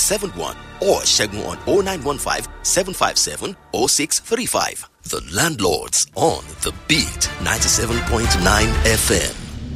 0813-681-71 or Shegun on 0915-757-0635. The Landlords on The Beat 97.9 FM.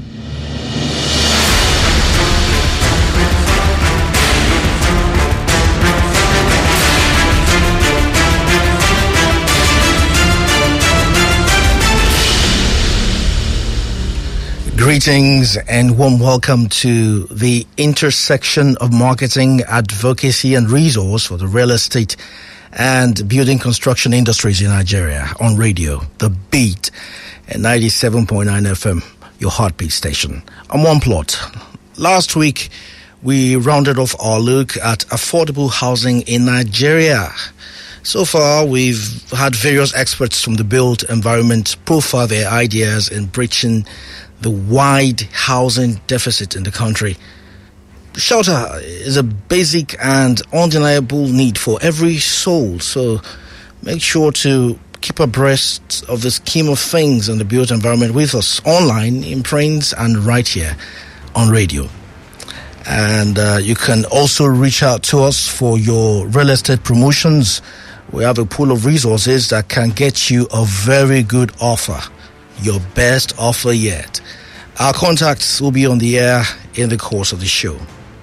Greetings and warm welcome to the intersection of marketing, advocacy and resource for the real estate and building construction industries in Nigeria on radio, The Beat at 97.9 FM, your heartbeat station. I'm One Plot. Last week, we rounded off our look at affordable housing in Nigeria. So far, we've had various experts from the built environment profile their ideas in breaching the wide housing deficit in the country. Shelter is a basic and undeniable need for every soul, so make sure to keep abreast of the scheme of things in the built environment with us online, in print, and right here on radio. And you can also reach out to us for your real estate promotions. We have a pool of resources that can get you a very good offer. Your best offer yet. Our contacts will be on the air in the course of the show.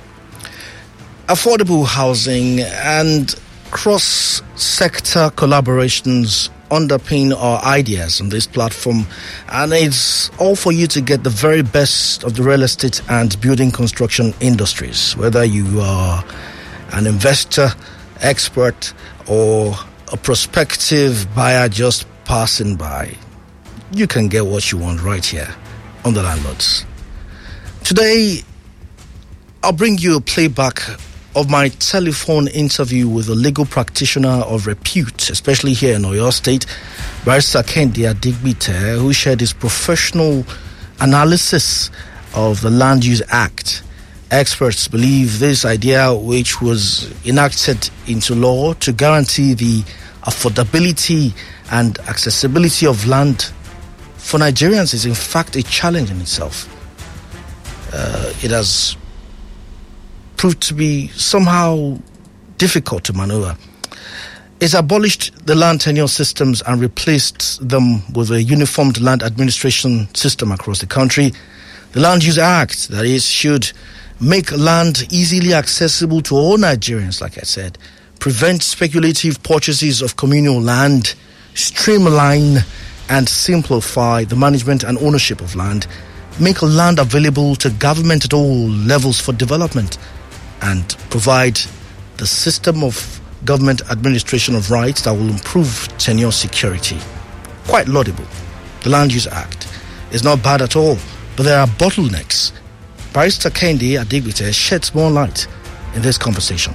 Affordable housing and cross-sector collaborations underpin our ideas on this platform, and it's all for you to get the very best of the real estate and building construction industries. Whether you are an investor, expert, or a prospective buyer just passing by, you can get what you want right here on The Landlords. Today, I'll bring you a playback of my telephone interview with a legal practitioner of repute, especially here in Oyo State, Barrister Kehinde Adigbite, who shared his professional analysis of the Land Use Act. Experts believe this idea, which was enacted into law to guarantee the affordability and accessibility of land for Nigerians, is in fact a challenge in itself. It has proved to be somehow difficult to maneuver. It's abolished the land tenure systems and replaced them with a uniformed land administration system across the country. The Land Use Act, that is, should make land easily accessible to all Nigerians, like I said, prevent speculative purchases of communal land, streamline and simplify the management and ownership of land, make land available to government at all levels for development, and provide the system of government administration of rights that will improve tenure security. Quite laudable. The Land Use Act is not bad at all, but there are bottlenecks. Barrister Kehinde Adigbite sheds more light in this conversation.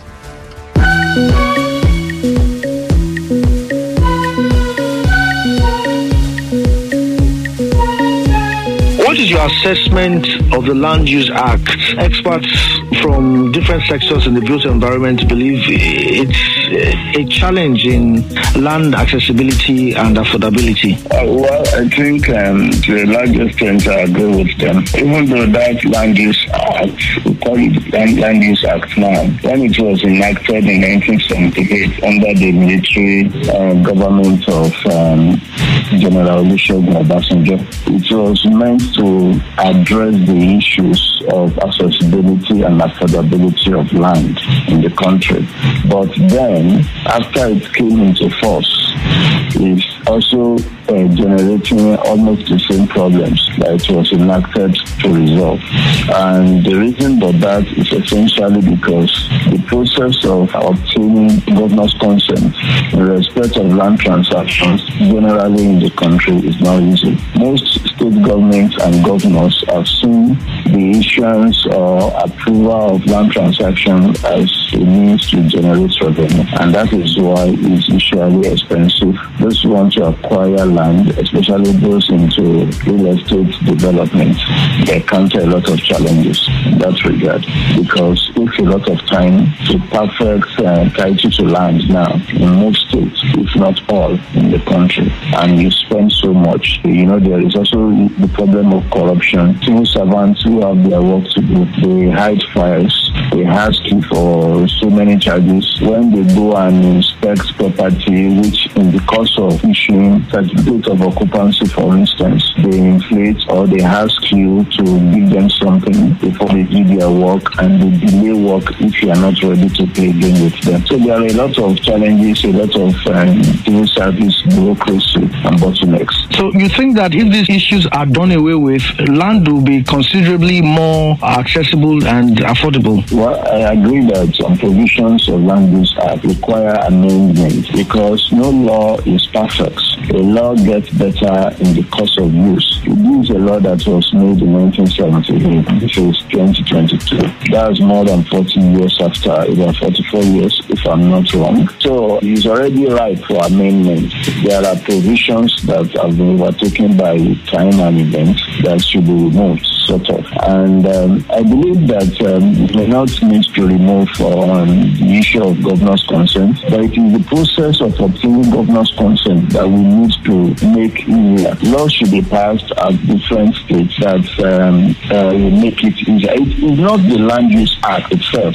What is your assessment of the Land Use Act? Experts from different sectors in the built environment believe it's a challenge in land accessibility and affordability. Well, I think the largest extent I agree with them. Even though that Land Use Act, we call it Land Use Act now, when it was enacted in 1978 under the military government of General Olusegun Obasanjo, it was meant to address the issues of accessibility and affordability of land in the country. But then, after it came into force, it's also generating almost the same problems that it was enacted to resolve. And the reason for that is essentially because the process of obtaining governor's consent in respect of land transactions generally in the country is not easy. Most state governments and governors have seen the issuance or approval of land transactions as a means to generate revenue, and that is why it's usually expensive expensive. Those who want to acquire land, especially those into real estate development, they encounter a lot of challenges in that regard, because it takes a lot of time to perfect title to land now in most states, if not all in the country, and you spend so much. There is also the problem of corruption. Civil servants who have their work to do, they hide files, they ask you for so many charges. When they go and inspect property, which in the course of issuing certificate of occupancy, for instance, they inflate or they ask you to give them something before they do their work, and they delay work if you are not ready to play game with them. So there are a lot of challenges, a lot of civil service bureaucracy and bottlenecks. So you think that if these issues are done away with, land will be considerably more accessible and affordable? Well, I agree that some provisions of Land Use Act require amendment, because no law is perfect. A law gets better in the course of use. This is a law that was made in 1978. This is 2022. That's more than 40 years after, about 44 years, if I'm not wrong. So it's already ripe for amendment. There are provisions that have been overtaken by time and events that should be removed, sort of. And I believe that it may not need to remove the issue of governor's consent, but it is the process of obtaining governor's consent that we need to make easier. Laws should be passed at different states that will make it easier. It is not the Land Use Act itself,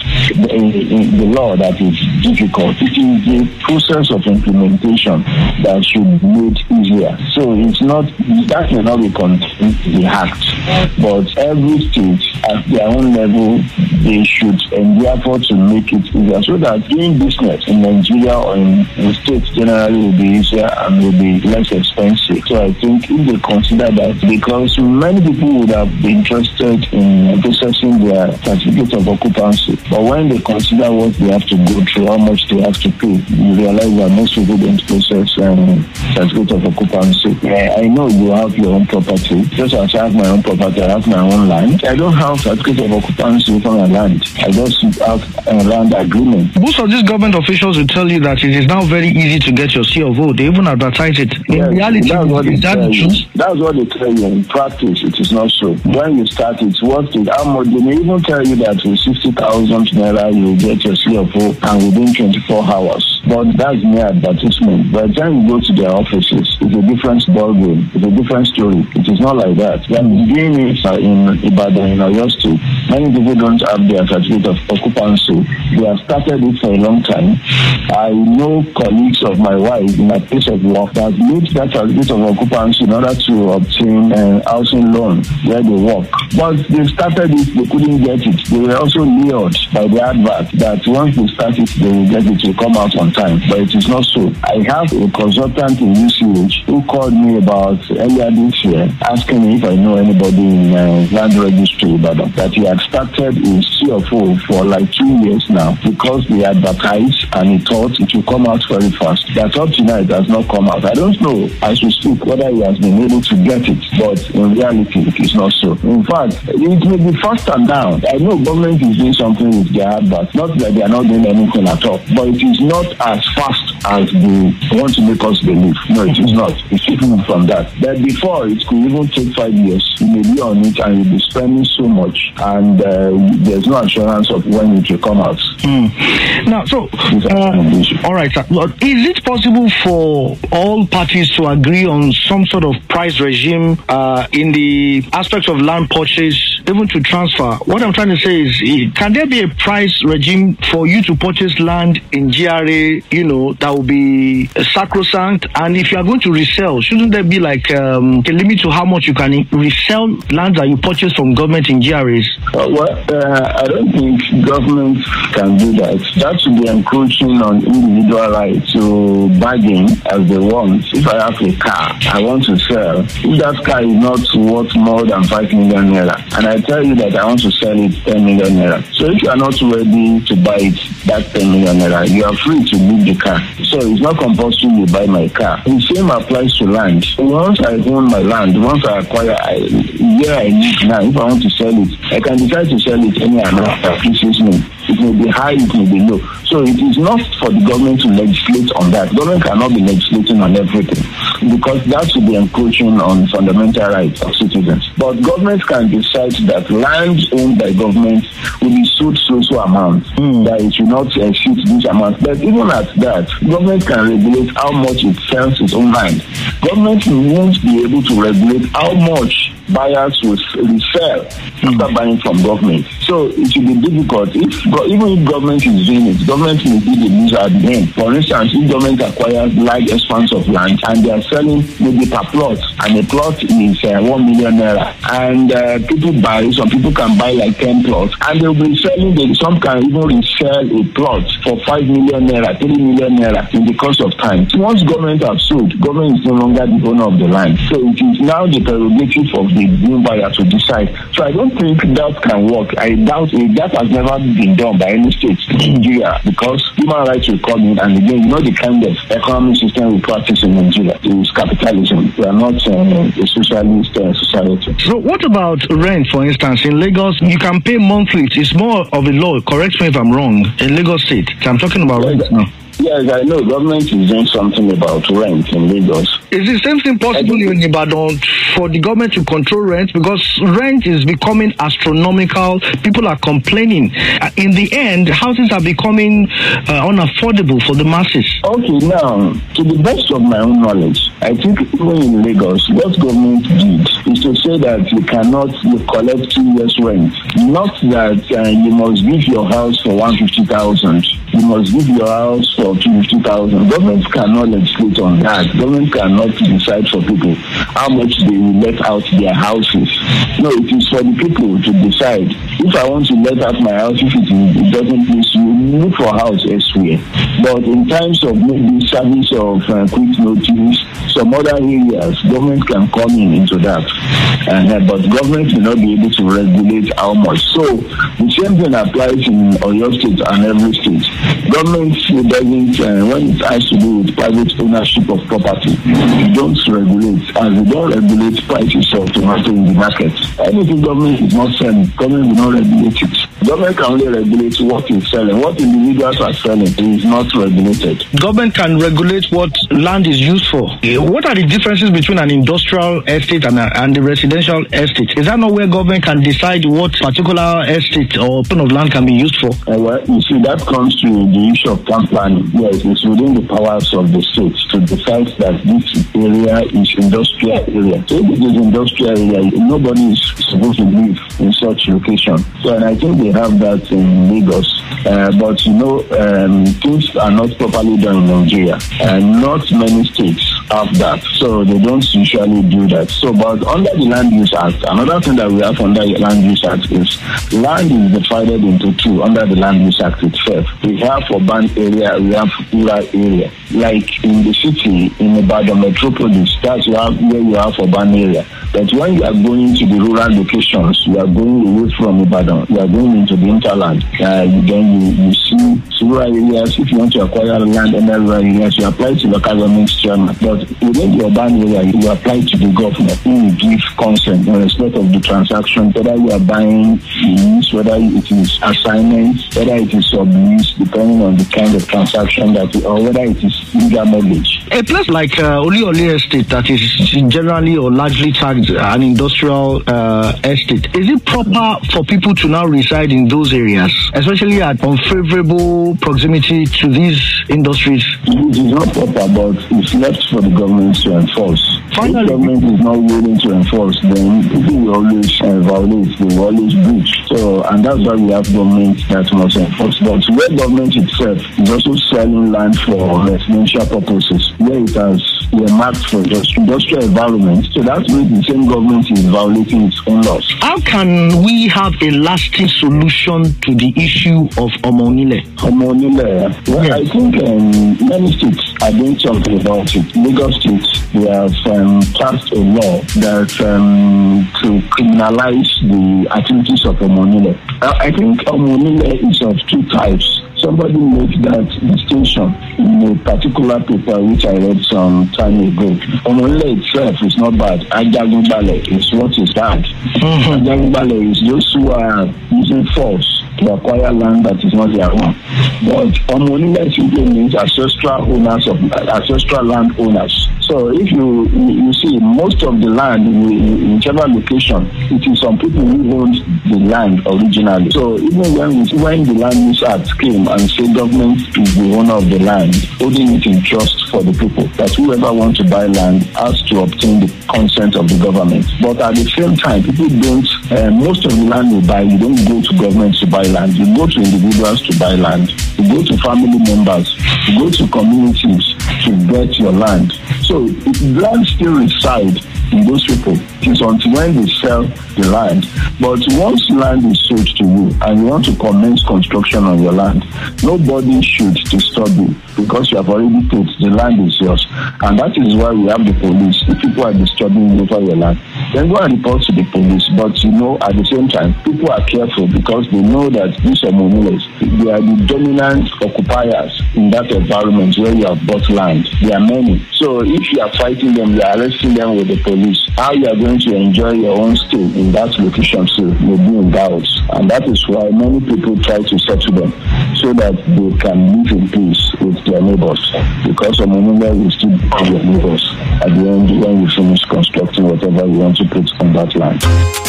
the law that is difficult. It is the process of implementation that should be made easier. So it's not, that may not be contained in the act, but every state at their own level, they should endeavor to make it easier, so that doing business in Nigeria or in states generally will be easier and will be less expensive. So I think if they consider that, because many people would have been interested in processing their certificate of occupancy, but when they consider what they have to go through, how much they have to pay, you realize that most people don't process certificate of occupancy. I know you have your own property. Just as I have my own property, I have my own land. I don't have certificate of occupancy for my land. I just have a land agreement. Most of these government officials will tell you that it is now very easy to get your C of O. They even advertise it. In reality, that's what is that the truth? That's what they tell you. In practice, it is not so. When you start it, how much? They may even tell you that with 60,000 naira you will get your C of O and within 24 hours. But that's mere advertisement. By the time you go to their offices, it's a different ballgame. It's a different story. It is not like that. When doing it in Ibadan, in Oyo State, many people don't have their certificate of occupancy. They have started it for a long time. I know colleagues of my wife in a place of work that need that certificate of occupancy in order to obtain a housing loan where they work. But they started it, they couldn't get it. They were also lured by the advert that once they start it, they will get it to come out on time. But it is not so. I have a consultant in UCH who called me about earlier this year asking me if I know anybody in land registry that he had started his CFO for like 2 years now, because they advertised and he thought it will come out very fast. That up to now it has not come out. I don't know as we speak whether he has been able to get it, but in reality it is not so. In fact, it may be fast and down. I know government is doing something with their adverts, not that they are not doing anything at all, but it is not as fast as they want to make us believe. No, it is not. It's different from that. But before, it could even take 5 years. You may be on it and you'll be spending so much, and there's no assurance of when it will come out. Now, so, all right, sir. Is it possible for all parties to agree on some sort of price regime in the aspect of land purchase, even to transfer? What I'm trying to say is, can there be a price regime for you to purchase land in GRA, that will be sacrosanct? And if you are going to resell, shouldn't there be like a limit to how much you can resell land that you purchase from government in GRAs? I don't think government can do that. That should be encroaching on individual right to bargain as they want. If I have a car, I want to sell. If that car is not worth more than 5 million naira, and I tell you that I want to sell it 10 million naira. So if you are not ready to buy it, that 10 million naira, you are free to leave the car. So it's not compulsory you buy my car. The same applies to land. Once I own my land, once I acquire where I live now, if I want to sell it, I can decide to sell it any amount that pleases me. It may be high, it may be low. So it is not for the government to legislate on that. Government cannot be legislating on everything because that would be encroaching on fundamental rights of citizens. But government can decide that land owned by government will be sold so amount, that it will not exceed this amount. But even at that, government can regulate how much it sells its own land. Government won't be able to regulate how much buyers will sell after buying from government. So it will be difficult. Even if government is doing it, government may be the loser at the end. For instance, if government acquires large expanse of land and they are selling maybe per plot, and a plot is 1 million naira, and people buy, some people can buy like 10 plots, and they'll be selling, some can even resell a plot for 5 million naira, 3 million naira in the course of time. So once government has sold, government is no longer the owner of the land. So it is now the prerogative of the new buyer to decide. So I don't think that can work. I doubt it. That has never been done by any state in Nigeria because human rights will come in, and again, the kind of economic system we practice in Nigeria is capitalism. We are not a socialist society. So what about rent, for instance? In Lagos, you can pay monthly. It's more of a law. Correct me if I'm wrong. In Lagos State, I'm talking about rent now. Yes, I know government is doing something about rent in Lagos. Is the same thing possible in Ibadan for the government to control rent? Because rent is becoming astronomical. People are complaining. In the end, houses are becoming unaffordable for the masses. Okay, now, to the best of my own knowledge, I think even in Lagos, what government did is to say that you collect 2 years rent. Not that you must give your house for 150,000. You must give your house for 250,000. Government cannot legislate on that. Government cannot decide for people how much they will let out their houses. No, it is for the people to decide. If I want to let out my house, if it doesn't please you, look for a house elsewhere. But in terms of maybe service of quick notice, some other areas, government can come into that. But government will not be able to regulate how much. So the same thing applies in Oyo State and every state. Government doesn't, when it has to do with private ownership of property, you don't regulate. As you don't regulate prices of tomato in the market, anything government is not selling, government will not regulate it. Government can only regulate what is selling. What individuals are selling is not regulated. Government can regulate what land is used for. What are the differences between an industrial estate and a residential estate? Is that not where government can decide what particular estate or plot of land can be used for? Well, you see, that comes to the issue of town planning. Yes, it's within the powers of the state to decide that this area is industrial area. So if it is industrial area, nobody is supposed to live in such location. So, and I think they have that in Lagos. But things are not properly done in Nigeria, and not many states have that. So they don't usually do that. So, but under the Land Use Act, another thing that we have under the Land Use Act is land is divided into two under the Land Use Act itself. We have urban area, we have rural area. Like in the city, in Ibadan metropolis, that's where you have urban area. But when you are going to the rural locations, you are going away from Ibadan, you are going into the hinterland. Then you see rural areas. If you want to acquire land in the rural areas, you apply to local government chairman. But within the urban area, you apply to the government who will give consent in respect of the transaction, whether you are buying lease, whether it is assignment, whether it is sublease, depending on the kind of transaction or whether it is legal mortgage. A place like Oli Estate that is generally or largely tagged an industrial estate, is it proper for people to now reside in those areas, especially at unfavorable proximity to these industries? It is not proper, but it's left for the government to enforce. Finally, if the government is not willing to enforce, then people will always violate, they will always breach. So, and that's why we have government that must enforce. But where government itself is also selling land for residential purposes, where it has marked for industrial environment, so that's where the same government is violating its own laws. How can we have a lasting solution to the issue of Omonile? Well, yes. I think many states are doing something about it. Lagos State, they have passed a law that to criminalize the activities of Omonile. I think Omonile is of two types. Somebody made that distinction in a particular paper which I read some time ago. Omonile itself is not bad. Ajagungbale is what is bad. Ajagungbale is those who are using force to acquire land that is not their own. But Omonile simply means ancestral land owners. So if you see most of the land in whichever location, it is some people who owned the land originally. So even when the Land Use Act came and said government is the owner of the land, holding it in trust for the people, that whoever wants to buy land has to obtain the consent of the government. But at the same time, people don't, most of the land you buy, you don't go to government to buy land. You go to individuals to buy land. You go to family members. You go to communities to get your land. So land still resides in those people. It is until when they sell the land. But once land is sold to you and you want to commence construction on your land, nobody should disturb you because you have already paid. The land is yours. And that is why we have the police. If people are disturbing you over your land, then go and report to the police. But at the same time, people are careful because they know that these are Omonules. They are the dominant occupiers in that environment where you have bought land. There are many. So if you are fighting them, you are arresting them with the police. How you are going to enjoy your own stay in that location may be in doubt. And that is why many people try to settle them so that they can live in peace with their neighbors. Because Omonile will still be your neighbors at the end when you finish constructing whatever you want to put on that land.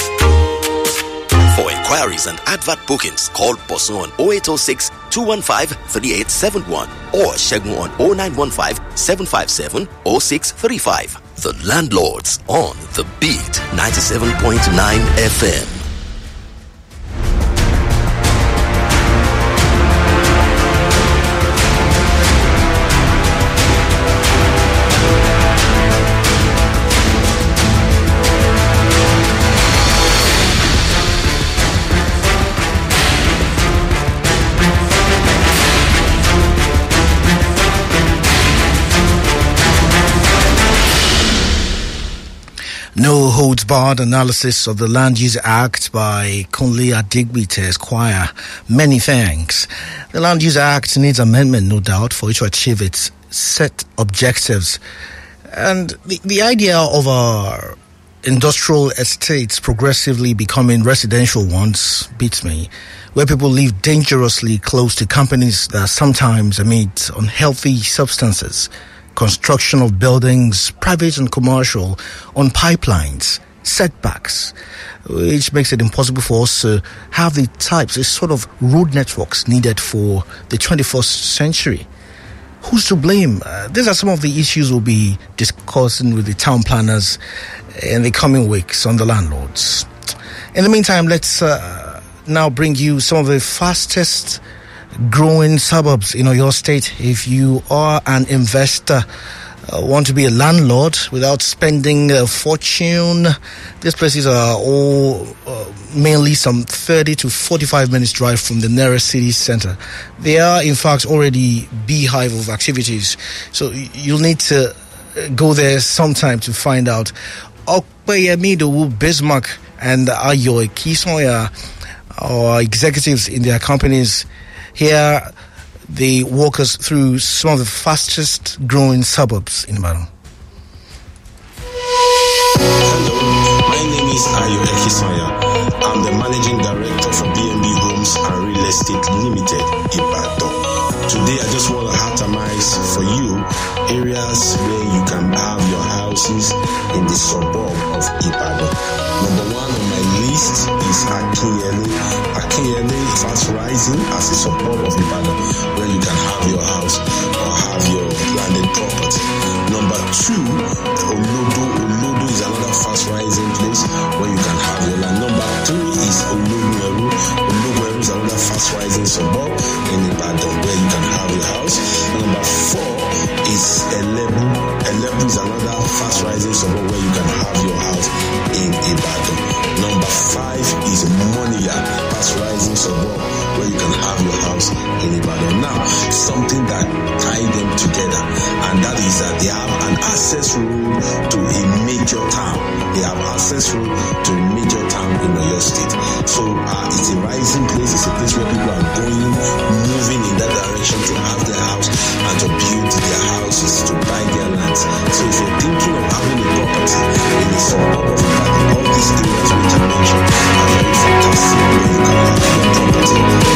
For inquiries and advert bookings, call Bosun on 0806 215 3871 or Shegun on 0915 757 0635. The Landlords on The Beat 97.9 FM. No holds barred analysis of the Land Use Act by Kunle Adigbite Esquire. Many thanks. The Land Use Act needs amendment, no doubt, for it to achieve its set objectives. And the idea of our industrial estates progressively becoming residential ones beats me, where people live dangerously close to companies that sometimes emit unhealthy substances. Construction of buildings, private and commercial, on pipelines, setbacks, which makes it impossible for us to have the sort of road networks needed for the 21st century. Who's to blame? These are some of the issues we'll be discussing with the town planners in the coming weeks on the landlords. In the meantime, let's now bring you some of the fastest growing suburbs in your state. If you are an investor, want to be a landlord without spending a fortune, these places are all mainly some 30 to 45 minutes drive from the nearest city center. They are in fact already beehive of activities, so you'll need to go there sometime to find out. Okpeyemi Bismarck and Ayo Kisoya are executives in their companies. Here, they walk us through some of the fastest growing suburbs in Ibadan. Hello, my name is Ayo Kisoya. I'm the managing director for BNB Homes and Real Estate Limited, Ibadan. Today, I just want to atomize for you areas where you can have your houses in the suburb of Ibadan. Number one on my list is Akinyele. Akinyele fast rising as a suburb of Ibadan, where you can have your house or have your landed property. Number two, Olodo. Olodo is another fast rising place where you can have your land. Number three is Ologweru. Ologweru is another fast rising suburb in Ibadan where you can have your house. Number four is Elebu. Elebu is another fast rising suburb where you can have your house in Ibadan. Number five is Moniya, fast rising suburb where you can have your house in Ibadan. Now, something that ties them together, and that is that they have an access road to a major town. They have access road to a major town in Oyo State. So it's a rising place. It's a place where people are moving in that direction to have their house and to build their houses, to buy their lands. So if you're thinking of having a property in the suburb of Ibadan, all these areas which I mentioned are very fantastic where you can have your property.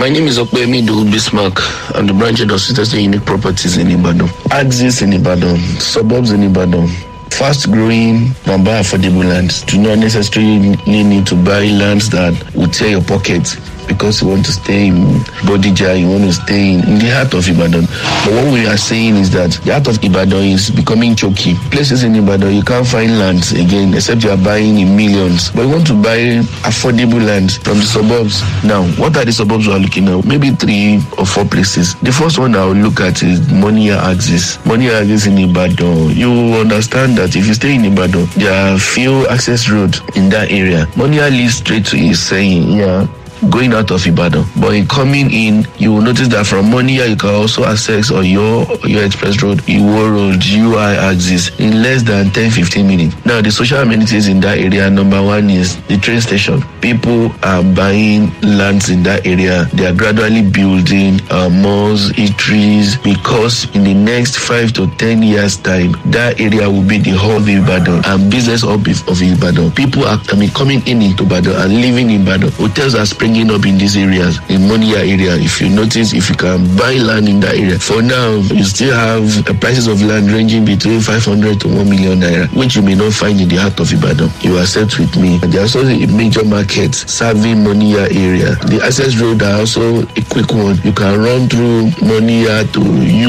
My name is Okpemi Idowu Bismarck. I'm the branch head of Citadel Unique Properties in Ibadan. Axis in Ibadan, suburbs in Ibadan. Fast-growing, but affordable lands. Do not necessarily need to buy lands that will tear your pocket because you want to stay in Bodija, you want to stay in the heart of Ibadan. But what we are saying is that the heart of Ibadan is becoming choky. Places in Ibadan, you can't find lands again, except you are buying in millions. But you want to buy affordable lands from the suburbs. Now, what are the suburbs we are looking at? Maybe 3 or 4 places. The first one I will look at is Monia Axis. Monia Axis in Ibadan. You understand that if you stay in Ibadan, there are few access roads in that area. Monia leads straight to Iseyin, going out of Ibadan. But in coming in, you will notice that from Monia, you can also access your express road, Iwo Road, UI Axis in less than 10-15 minutes. Now, the social amenities in that area, number 1 is the train station. People are buying lands in that area. They are gradually building malls, eateries, because in the next 5 to 10 years' time, that area will be the hub of Ibadan and business hub of Ibadan. People are coming into Ibadan and living in Ibadan. Hotels are springing up in these areas, in Monia area. If you notice, if you can buy land in that area, for now, you still have prices of land ranging between 500 to 1 million naira, which you may not find in the heart of Ibadan. You accept with me. And there are also a major market serving Monia area. The access road are also a quick one. You can run through Monia to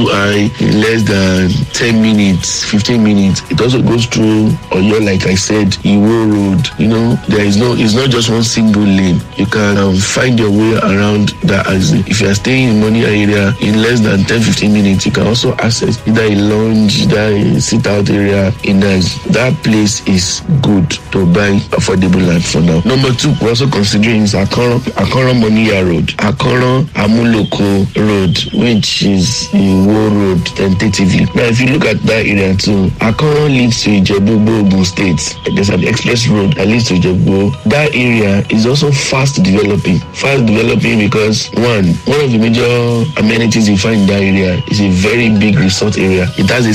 UI in less than 10 minutes, 15 minutes. It also goes through Oyo, like I said, Iwo Road. You know, it's not just one single lane. You can find your way around that exit. If you are staying in Monia area in less than 10-15 minutes, you can also access either a lounge, either a sit-out area in that place is good to buy affordable land for now. Number 2, we're also considering is Akoran Monia Road, Akoran Amuloko Road, which is Iwo Road tentatively. Now, if you look at that area too, Akoran leads to Ijebu, Ogun State. There's an express road that leads to Ijebu. That area is also fast developing because one of the major amenities you find in that area is a very big resort area. It has a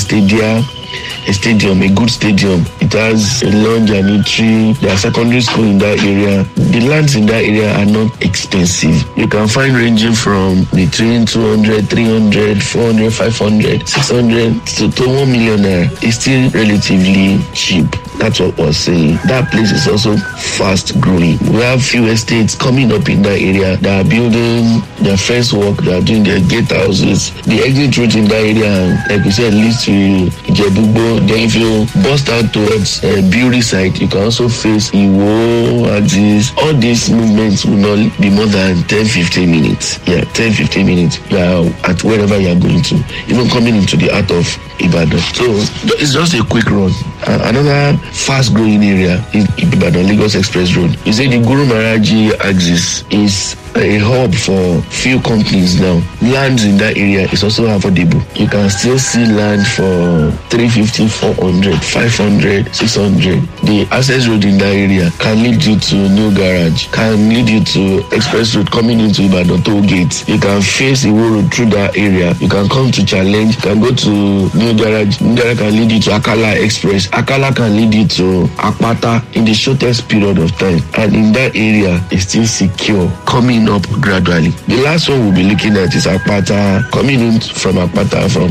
good stadium. It has a lounge and eatery. There are secondary school in that area. The lands in that area are not expensive. You can find ranging from between 200, 300, 400, 500, 600 to 1 million naira. It's still relatively cheap. That's what we're saying. That place is also fast growing. We have few estates coming up in that area that are building their first work, they are doing their gate houses. The exit route in that area, like we said, leads to Ijebu. Then if you bust out towards Beauty side, you can also face Iwo, Axis. All these movements will not be more than 10-15 minutes. 10-15 minutes. You are at wherever you are going to. Even coming into the heart of Ibadan. So it's just a quick run. Another fast-growing area is Ibadan Lagos Express Road. You say the Guru Maharaji Axis is a hub for few companies now. Lands in that area is also affordable. You can still see land for 350, 400, 500, 600. The access road in that area can lead you to New Garage, can lead you to Express Road coming into Ibadan Toll Gate. You can face Iwo Road through that area. You can come to Challenge. You can go to New Garage. New Garage can lead you to Akala Express. Akala can lead you to Akpata in the shortest period of time. And in that area, it's still secure, coming up gradually. The last one we'll be looking at is Akpata, coming in from Akpata, from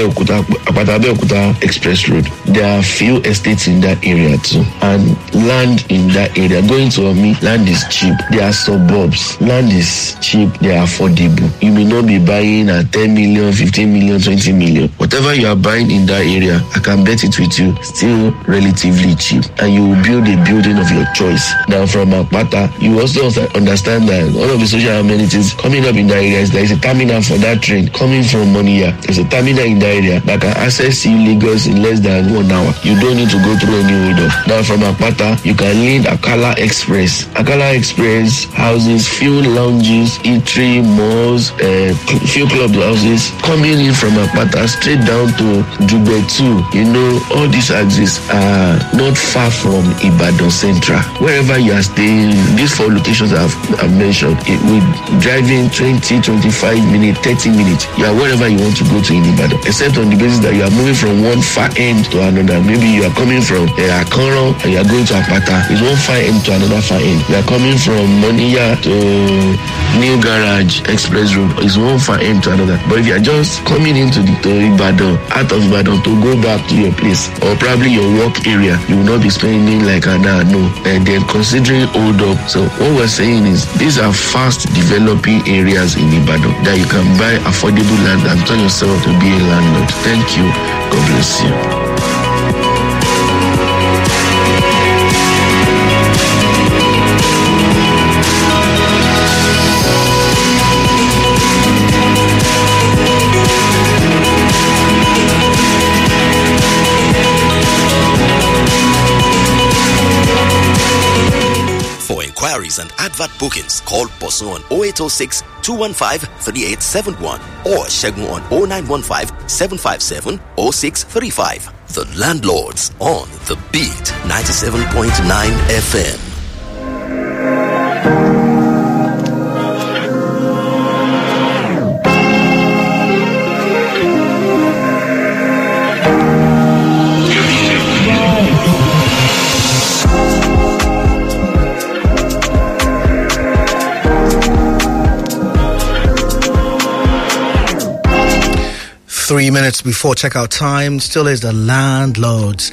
Abeokuta Express Road. There are few estates in that area too. And land in that area, going to Omi, land is cheap. There are suburbs. Land is cheap. They are affordable. You may not be buying at 10 million, 15 million, 20 million. Whatever you are buying in that area, I can bet it with you, still relatively cheap. And you will build a building of your choice. Now from Akpata, you also understand that one of the social amenities coming up in that area is there is a terminal for that train coming from Monia. There's a terminal in that area that can access you Lagos in less than 1 hour. You don't need to go through any road. Now from Akpata, you can lead Akala Express. Akala Express houses few lounges, eatery, malls, few club houses. Coming in from Akpata straight down to Jugbe 2. You know, all these axes are not far from Ibadan Central. Wherever you are staying, these 4 locations I've mentioned, it will driving 20, 25 minutes, 30 minutes. You are wherever you want to go to in Ibadan, except on the basis that you are moving from one far end to another. Maybe you are coming from Akoran and you are going to Akpata. It's one far end to another far end. You are coming from Monia to New Garage, Express Road is one far end to another. But if you are just coming into the Ibadan, out of Ibadan to go back to your place or probably your work area, you will not be spending like an hour, no. And then considering hold up. So what we're saying is these are fast developing areas in Ibadan that you can buy affordable land and turn yourself to be a landlord. Thank you. God bless you. Inquiries and advert bookings, call Bosun on 0806 215 3871 or Shegun on 0915 757 0635. The Landlords on The Beat 97.9 FM. Three minutes before checkout time, still is the Landlords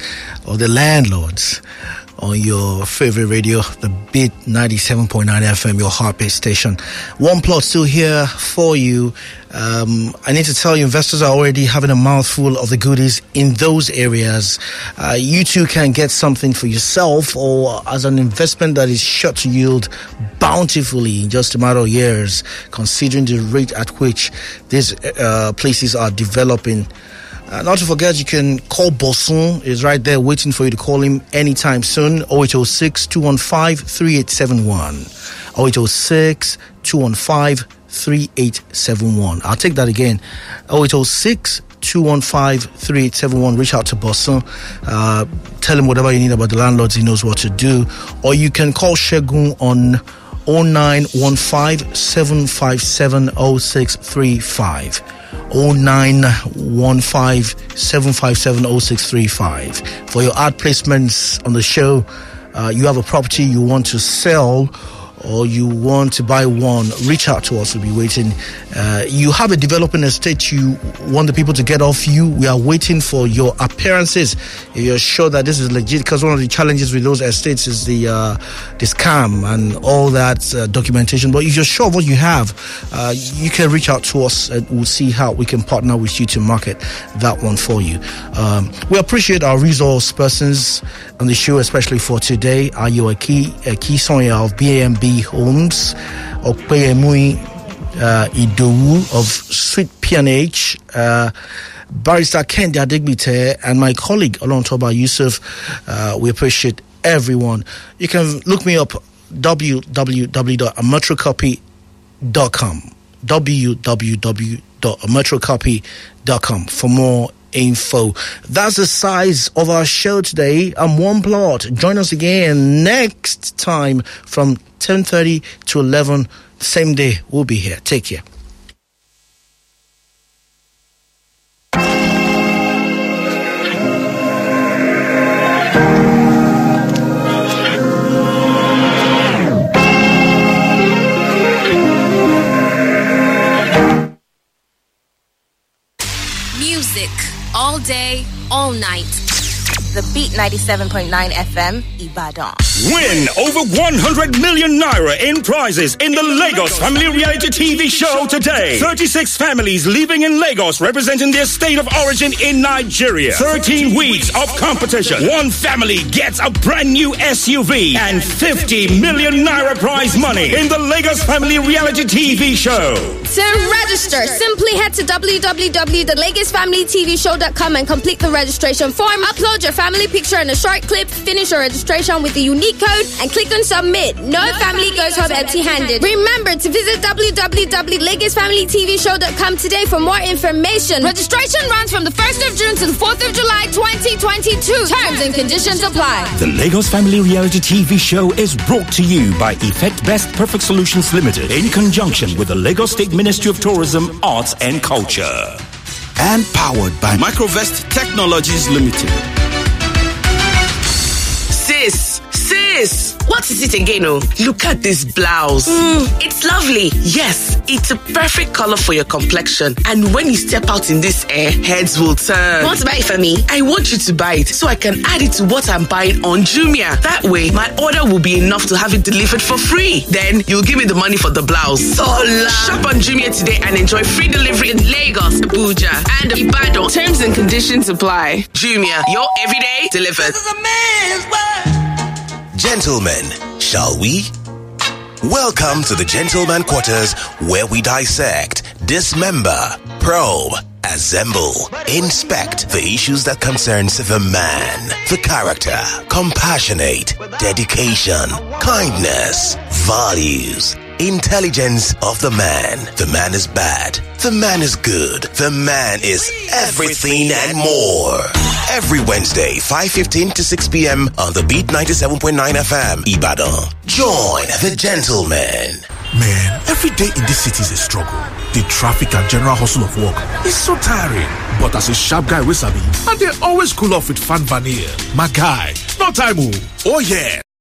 on your favorite radio, the Beat 97.9 FM, your heartbeat station. One plot still here for you. I need to tell you, investors are already having a mouthful of the goodies in those areas. You too can get something for yourself or as an investment that is sure to yield bountifully in just a matter of years, considering the rate at which these places are developing. Not to forget, you can call Bosun. He's right there waiting for you to call him anytime soon. 0806 215 3871. 0806 215 3871. I'll take that again. 0806 215 3871. Reach out to Bosun. Tell him whatever you need about the Landlords. He knows what to do. Or you can call Shegun on 0915 757 0635. 0915 757 0635. For your ad placements on the show, you have a property you want to sell or you want to buy one, reach out to us. We'll be waiting. You have a developing estate you want the people to get off you. We are waiting for your appearances. If you're sure that this is legit, because one of the challenges with those estates is the scam and all that documentation. But if you're sure of what you have, you can reach out to us and we'll see how we can partner with you to market that one for you. We appreciate our resource persons on the show, especially for today. Are you a key Sonya of BAMB Homes, Okpeyemui Idowu of Sweet P&H, Barrister Kendi Adegbite, and my colleague Olontoba Yusuf. We appreciate everyone. You can look me up www.ametrocopy.com www.ametrocopy.com for more info. That's the size of our show today. I'm One Plot. Join us again next time from 10:30 to 11. Same day, we'll be here. Take care. Music all day, all night. The Beat 97.9 FM, Ibadan. Win over 100 million naira in prizes in the Lagos Family Reality TV show today. 36 families living in Lagos representing their state of origin in Nigeria. 13 weeks of competition. One family gets a brand new SUV and 50 million naira prize money in the Lagos Family Reality TV show. To register, simply head to www.lagosfamilytvshow.com and complete the registration form. Upload your family picture and a short clip. Finish your registration with the unique code and click on submit. No family goes home empty-handed. Remember to visit www.lagosfamilytvshow.com today for more information. Registration runs from the 1st of June to the 4th of July 2022. Terms and conditions apply. The Lagos Family Reality TV show is brought to you by Effect Best Perfect Solutions Limited in conjunction with the Lagos State Ministry of Tourism, Arts and Culture. And powered by Microvest Technologies Limited. Sis, Sis, what is it again? Oh, look at this blouse. It's lovely. Yes, it's a perfect color for your complexion. And when you step out in this air, heads will turn. Want to buy it for me? I want you to buy it so I can add it to what I'm buying on Jumia. That way, my order will be enough to have it delivered for free. Then you'll give me the money for the blouse. Shop on Jumia today and enjoy free delivery in Lagos, Abuja, and Ibadan. Terms and conditions apply. Jumia, your everyday delivered. This is a man's world. Gentlemen, shall we? Welcome to the Gentleman Quarters, where we dissect, dismember, probe, assemble, inspect the issues that concerns the man, the character, compassionate, dedication, kindness, values, intelligence of the man. The man is bad. The man is good. The man is everything and more. Every Wednesday, 5:15 to 6 p.m. on the Beat 97.9 FM, Ibadan. Join the gentleman. Man, every day in this city is a struggle. The traffic and general hustle of work is so tiring. But as a sharp guy with Sabi, and they always cool off with Fan Vanille. My guy, no time. Oh yeah.